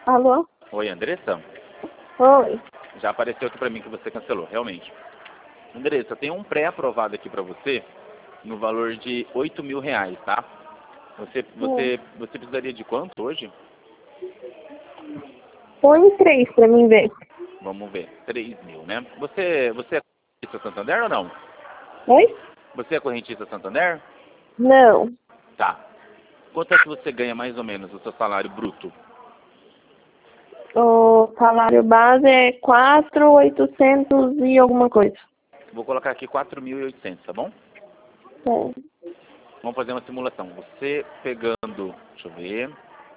Alô? Oi, Andressa? Oi. Já apareceu aqui pra mim que você cancelou, realmente. Andressa, tem um pré-aprovado aqui pra você no valor de R$ 8.000, tá? Você precisaria de quanto hoje? Põe 3 pra mim ver. Vamos ver, 3.000, né? Você é correntista Santander ou não? Oi? Você é correntista Santander? Não. Tá. Quanto é que você ganha mais ou menos o seu salário bruto? O salário base é 4.800 e alguma coisa. Vou colocar aqui 4.800, tá bom? É. Vamos fazer uma simulação. Você pegando, deixa eu ver.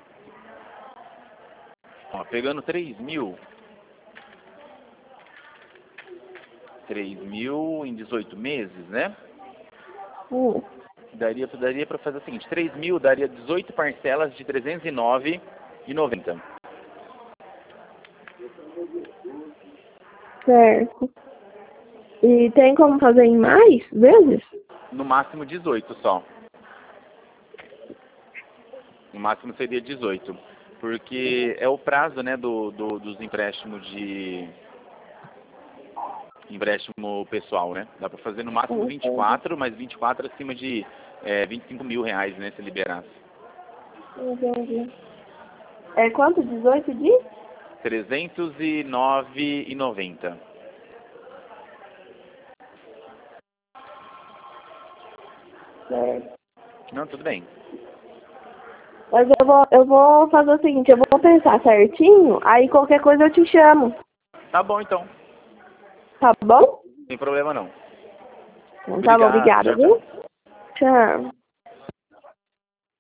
Ó, pegando 3.000 em 18 meses, né? Daria para fazer o seguinte, 3.000 daria 18 parcelas de 309,90. Certo. E tem como fazer em mais vezes? No máximo 18 só. No máximo seria 18. Porque é o prazo, né, dos empréstimos de empréstimo pessoal, né? Dá para fazer no máximo 24, mas 24 acima de R$ 25.000, né, se liberasse. Entendi. É quanto? 18 de? 309,90. Certo. Não, tudo bem. Mas eu vou fazer o seguinte, eu vou pensar certinho, aí qualquer coisa eu te chamo. Tá bom, então. Tá bom? Sem problema não. Então tá bom, Obrigado. obrigada, Tchau, tchau. viu? Tchau.